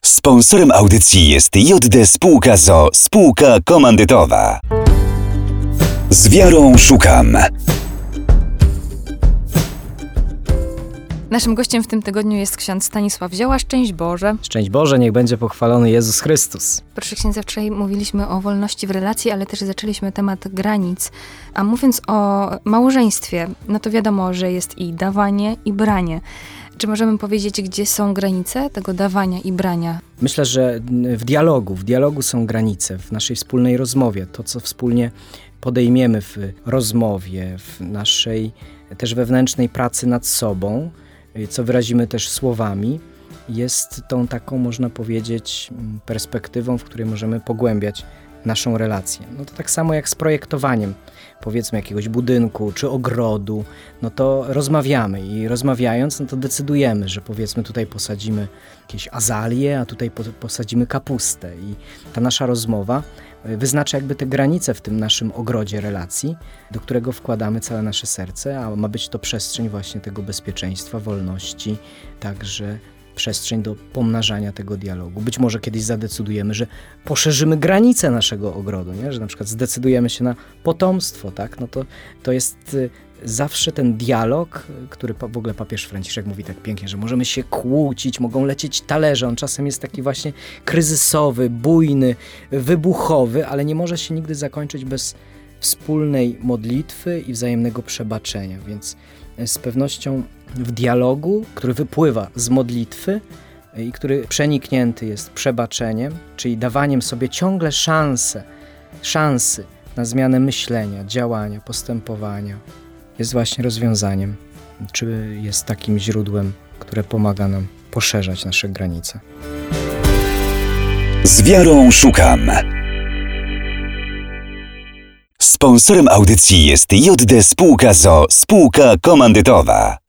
Sponsorem audycji jest JD Spółka ZOO, spółka komandytowa. Z wiarą szukam. Naszym gościem w tym tygodniu jest ksiądz Stanisław Zioła. Szczęść Boże. Szczęść Boże, niech będzie pochwalony Jezus Chrystus. Proszę księdza, wczoraj mówiliśmy o wolności w relacji, ale też zaczęliśmy temat granic. A mówiąc o małżeństwie, no to wiadomo, że jest i dawanie, i branie. Czy możemy powiedzieć, gdzie są granice tego dawania i brania? Myślę, że w dialogu są granice, w naszej wspólnej rozmowie. To, co wspólnie podejmiemy w rozmowie, w naszej też wewnętrznej pracy nad sobą, co wyrazimy też słowami, jest tą taką, można powiedzieć, perspektywą, w której możemy pogłębiać naszą relację. No to tak samo jak z projektowaniem, powiedzmy, jakiegoś budynku czy ogrodu, no to rozmawiamy i rozmawiając, no to decydujemy, że powiedzmy tutaj posadzimy jakieś azalie, a tutaj posadzimy kapustę i ta nasza rozmowa wyznacza jakby te granice w tym naszym ogrodzie relacji, do którego wkładamy całe nasze serce, a ma być to przestrzeń właśnie tego bezpieczeństwa, wolności, także przestrzeń do pomnażania tego dialogu. Być może kiedyś zadecydujemy, że poszerzymy granice naszego ogrodu, nie? Że na przykład zdecydujemy się na potomstwo, tak? No to jest zawsze ten dialog, który w ogóle papież Franciszek mówi tak pięknie, że możemy się kłócić, mogą lecieć talerze, on czasem jest taki właśnie kryzysowy, bujny, wybuchowy, ale nie może się nigdy zakończyć bez wspólnej modlitwy i wzajemnego przebaczenia, więc z pewnością w dialogu, który wypływa z modlitwy i który przeniknięty jest przebaczeniem, czyli dawaniem sobie ciągle szansy na zmianę myślenia, działania, postępowania, jest właśnie rozwiązaniem, czy jest takim źródłem, które pomaga nam poszerzać nasze granice. Z wiarą szukam. Sponsorem audycji jest JD Spółka ZOO, spółka komandytowa.